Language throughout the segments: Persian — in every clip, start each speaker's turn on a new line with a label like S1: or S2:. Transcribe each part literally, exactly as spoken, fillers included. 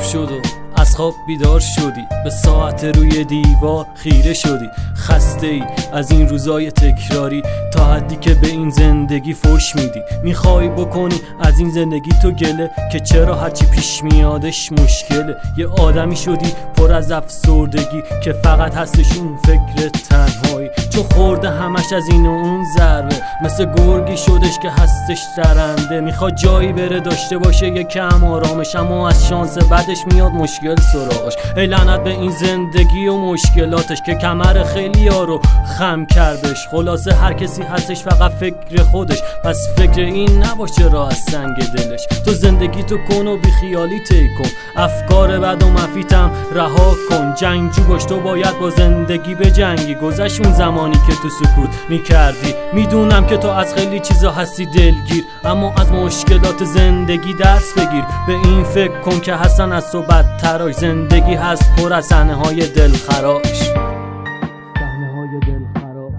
S1: صبح شد و از خواب بیدار شدی، به ساعت روی دیوار خیره شدی. خسته ای از این روزای تکراری، تا حدی که به این زندگی فوش میدی. میخوای بکنی از این زندگی تو گله، که چرا هرچی پیش میادش مشکله. یه آدمی شدی پر از افسردگی، که فقط هستش اون فکر تنهایی. چون خورده همش از این و اون ضربه، مثل گرگی شدش که هستش درنده. میخواد جایی بره داشته باشه یکم آرامش، اما از شانس بعدش میاد مشکل سراغش. ای لعنت به این زندگی و مشکلاتش، که کمر خیلی ها رو خم کردش. خلاصه هر کسی هستش فقط فکر خودش، پس فکر این نباشه راه از سنگ دلش. تو زندگی تو کن و بی خیالی طی کن، افکار بد و منفیتم رها کن. جنگجو باش، تو باید با زندگی بجنگی. گذشت اون زمانی که تو سکوت میکردی. میدونم که تو از خیلی چیزا هستی دلگیر، اما از مشکلات زندگی درس بگیر. به این فکر کن که هستن از تو بدتراش. زندگی هست پر از صحنه های دلخراش، صحنه های دلخراش،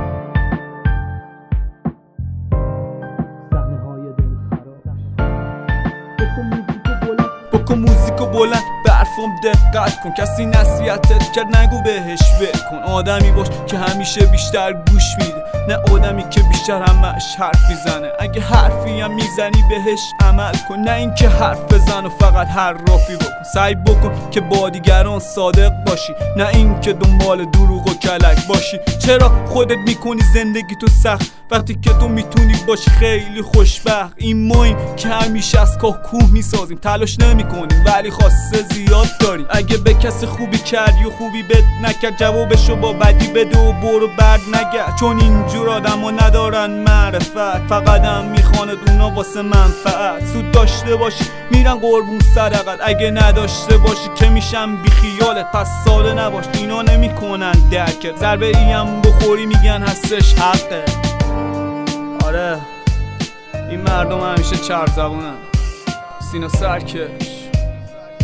S1: صحنه های دلخراش.
S2: بکن موزیکو بلند، به حرفم دقت کن. کسی نصیحتت کرد نگو بهش بکن. آدمی باش که همیشه بیشتر گوش میده، نه آدمی که بیشتر همش حرف میزنه. اگه حرفی هم میزنی بهش عمل کن، نه اینکه حرف بزن و فقط حرافی بکن. سعی بکن که با دیگران صادق باشی، نه اینکه دنبال دروغ و کلک باشی. چرا خودت میکنی زندگی تو سخت، وقتی که تو میتونی باشی خیلی خوشبخت؟ این مایم که همیشه از کاه کوه میسازیم، تلاش نمیکنیم ولی خواسته زیاد داریم. اگه به کسی خوبی کردی و خوبی بد نکرد، جوابشو با بدی بده و برو برد نگرد. چون اینجور آدم ها ندارن معرفت، فقط هم میخواند اونا واسه منفعت. سود داشته باشی میرن قربون صدقت، اگه نداشته باشی که میشن بی خیالت. پس ساده نباش، اینا نمیکنن درکت. ضربه ای هم بخوری میگن هستش حقه. آره این مردم همیشه چرب زبونن. سینا سرکش،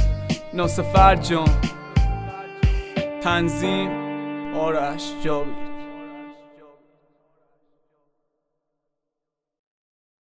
S2: ناصر فرجان، تنظیم آرش جاوید.